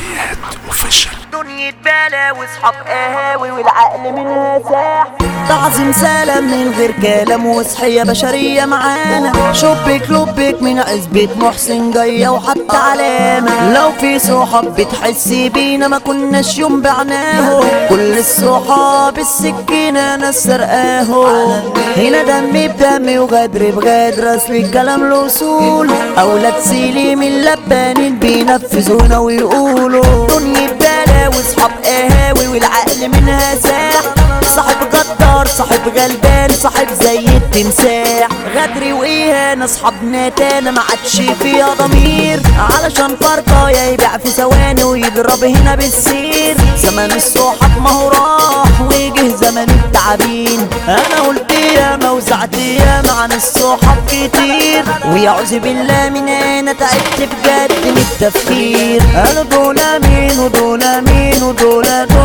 شعبيات اوفيشال. دنيا بلا واصحاب قهاوي والعقل منها ساح. تعظيم سلام من غير كلام وصحية بشرية معانا. شبك لبك من عزبة محسن جاية وحط علامة. لو في صحاب بتحسي بينا ما كناش يوم بعناهم. كل الصحاب السكينة ناس سرقاهم. هنا دم بدم وغدر بغدر، اصل الكلام له اصول. اولاد سليم اللبانين بينفذونا ويقولوا دنيا بلا واصحاب قهاوي والعقل منها ساح. صاحب غدار صاحب غلبان صاحب زي التمساح. غدري واهانة اصحابنا تانا ما عادش فيها ضمير. علشان فرقة يبيع في ثواني ويضرب هنا بالسير. زمن الصحاب ما هو راح ويجه زمن التعابين. انا قلت ياما وزعت ياما عن الصحاب كتير، ويعوذ بالله من انا تعبت بجد من التفكير. قالوا دول مين ودول مين ودول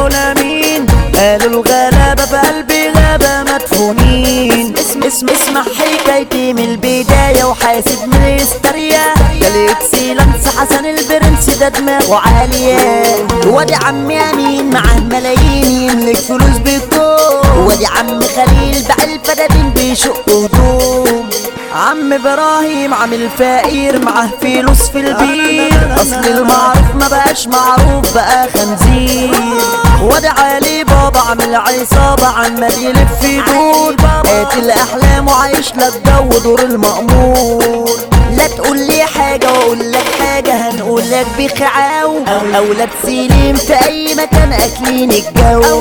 مين؟ قالوا الغلابة في قلبي غابة مدفونين. اسمع حكايتي من البداية وحاسب من الاستريا. ده الاكسلانس حسن البرنس ده دماغه عالية. وادي عم امين معاه ملايين يملك فلوس بالكون. وادي عم خليل باع الفدادين بيشق هدوم. عم ابراهيم عامل فقير معاه فلوس في البير. اصل المعروف ما بقاش معروف بقى خنزير. وادي علي بابا عامل عصابة عمال يلف يدور. قاتل احلام وعايش لك جو دور المأمور. لا تقول لي حاجة واقول لك حاجة، هنقول لك بخعاو. اولاد سليم في اي مكان اكلين الجو.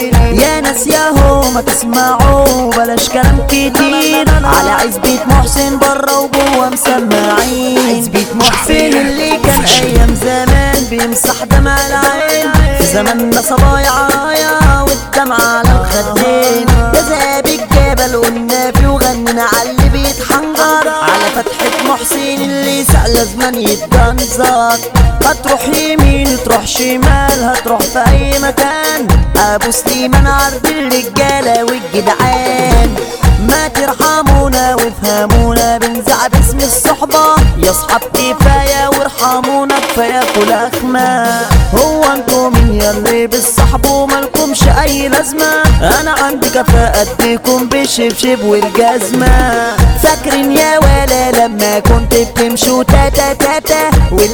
يا ناس ياهو ما تسمعوا بلاش كلام كتير. على عزبة محسن برا وجوه مسمعين. عزبة محسن اللي كان ايام زمان بيمسح دمع العين. في زماننا صبايا عرايا والدمع على الخدين. يا ذهب الجبل والنافي وغننا على اللي بيتحنجر. على فتحة محسن اللي سأل زمان يتجنزر. هتروح يمين تروح شمال هتروح في اي مكان. ابو سليمان عرض الرجالة والجدعان. ما ترحمونا وافهمونا بنزع باسم الصحبة. يا صحاب كفاية وارحمونا كفاية كل اخمة. هو انتو مين ياللي بالصحب ومالكمش اي لازمة؟ انا عندي كفاءة اديكم بالشبشب والجزمة. فاكرين يا ولا لما كنت بتمشوا تاتا تاتا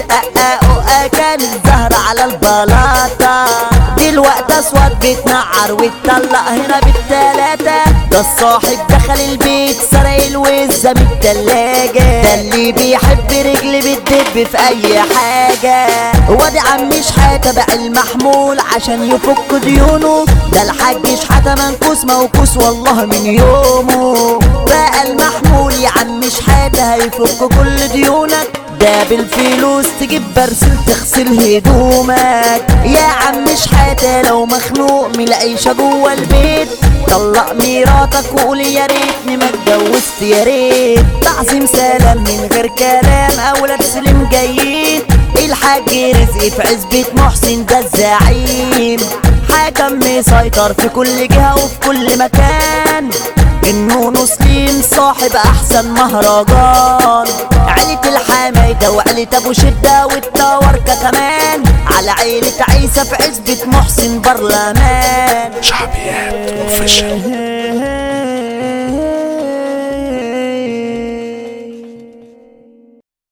والقاقا كانت زهرة على البلاطة. دلوقتي اصوات بتنعر وتطلق هنا بالتلاتة. ده الصاحب دخل البيت سرق الوزة من التلاجة. ده اللي بيحب رجلي بتدب في اي حاجة. وادي عم شحاتة باع المحمول عشان يفك ديونه. ده الحاج شحاتة منكوس موكوس والله من يومه. بقى المحمول يا عم شحاتة هيفك كل ديونك. ده بالفلوس تجيب برسل تغسل هدومك. يا عم شحاتة لو مخنوق من العيشة جوه البيت طلق مراتك وقول يا ريتني ما اتجوزت يا ريت. تعظيم سلام من غير كلام اولاد سليم جايين. الحاج رزقي في عزبة محسن ده الزعيم. حاكم مسيطر في كل جهة وفي كل مكان. النونو سليم صاحب احسن مهرجان. عيلة الحمايدة وعيلة ابو شدة والتوركة كمان. على عيلة عيسى في عزبة محسن برلمان. شعبيات اوفيشال.